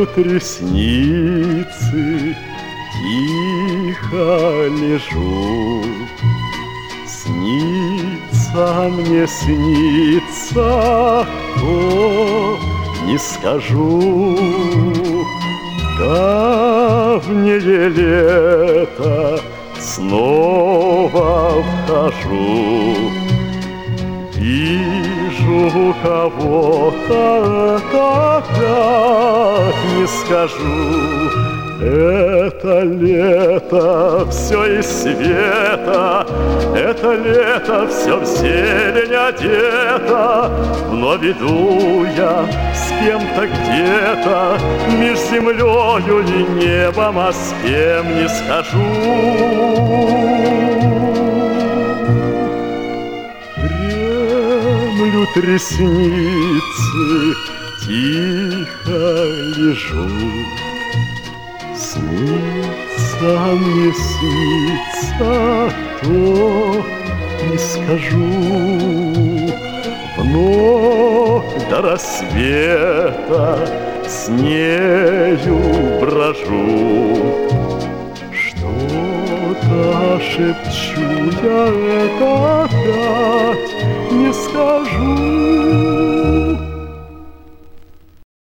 Дремлют ресницы, тихо лежу. Снится мне, снится, то не скажу. Давнее лето, снова вхожу. Вижу кого-то, опять не скажу. Это лето все из света, это лето все в зелень одето. Вновь иду я с кем-то где-то, меж землею и небом, а с кем не скажу. Дремлют ресницы, тихо лежу. Снится мне, снится, то не скажу. Вновь до рассвета с нею брожу. Что-то шепчу я, это опять не скажу.